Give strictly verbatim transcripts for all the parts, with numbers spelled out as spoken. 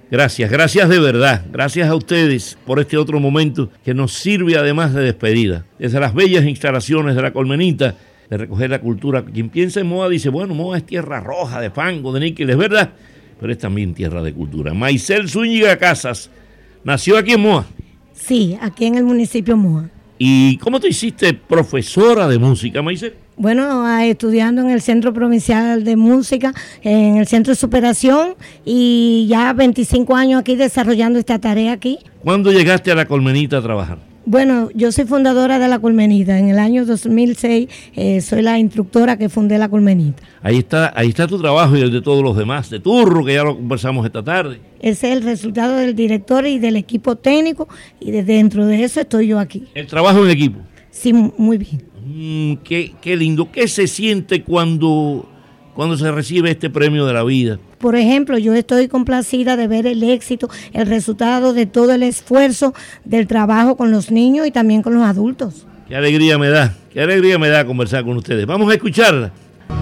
Gracias, gracias de verdad. Gracias a ustedes por este otro momento que nos sirve además de despedida. Desde las bellas instalaciones de La Colmenita, de recoger la cultura. Quien piensa en Moa dice, bueno, Moa es tierra roja, de fango, de níquel, es verdad, pero es también tierra de cultura. Maicel Zúñiga Casas nació aquí en Moa. Sí, aquí en el municipio Moa. ¿Y cómo te hiciste profesora de música, Maicel? Bueno, estudiando en el Centro Provincial de Música, en el Centro de Superación, y ya veinticinco años aquí desarrollando esta tarea aquí. ¿Cuándo llegaste a La Colmenita a trabajar? Bueno, yo soy fundadora de La Colmenita. En el año dos mil seis eh, soy la instructora que fundé La Colmenita. Ahí está, ahí está tu trabajo y el de todos los demás, de Turro, que ya lo conversamos esta tarde. Ese es el resultado del director y del equipo técnico, y de dentro de eso estoy yo aquí. ¿El trabajo en equipo? Sí, muy bien. Mm, qué, qué lindo. ¿Qué se siente cuando, cuando se recibe este premio de la vida? Por ejemplo, yo estoy complacida de ver el éxito, el resultado de todo el esfuerzo del trabajo con los niños y también con los adultos. Qué alegría me da, qué alegría me da conversar con ustedes. Vamos a escucharla.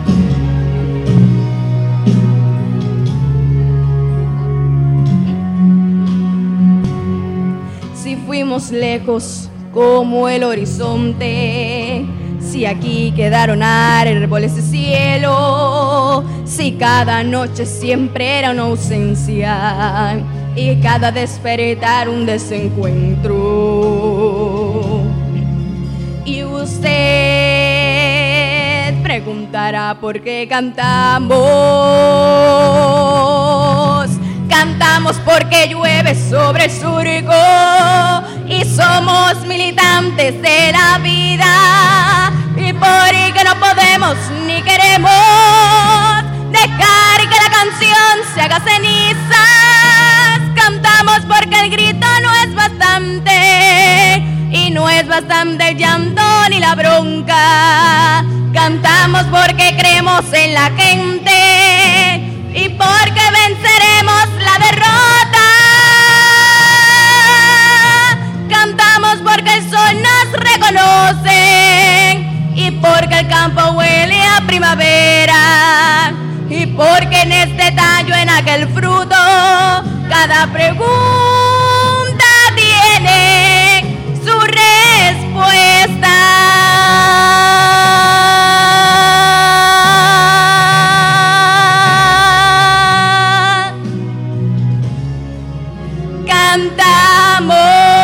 Si fuimos lejos como el horizonte, si aquí quedaron árboles de cielo, si cada noche siempre era una ausencia y cada despertar un desencuentro. Y usted preguntará por qué cantamos. Cantamos porque llueve sobre el surco y somos militantes de la vida, y porque no podemos ni queremos dejar que la canción se haga cenizas. Cantamos porque el grito no es bastante y no es bastante el llanto ni la bronca. Cantamos porque creemos en la gente y porque venceremos la derrota. Cantamos porque el sol nos reconoce y porque el campo huele a primavera y porque en este tallo, en aquel fruto, cada pregunta tiene su respuesta. Cantamos.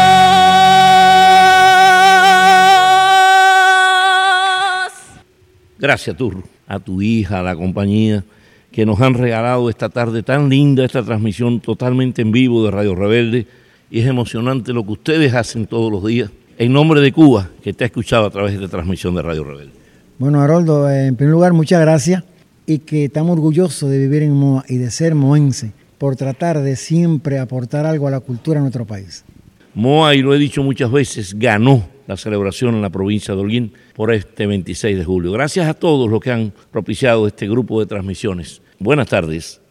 Gracias, Turro, a tu hija, a la compañía, que nos han regalado esta tarde tan linda, esta transmisión totalmente en vivo de Radio Rebelde. Y es emocionante lo que ustedes hacen todos los días. En nombre de Cuba, que te ha escuchado a través de esta transmisión de Radio Rebelde. Bueno, Haroldo, en primer lugar, muchas gracias, y que estamos orgullosos de vivir en Moa y de ser moense, por tratar de siempre aportar algo a la cultura de nuestro país. Moa, y lo he dicho muchas veces, ganó la celebración en la provincia de Holguín por este veintiséis de julio. Gracias a todos los que han propiciado este grupo de transmisiones. Buenas tardes.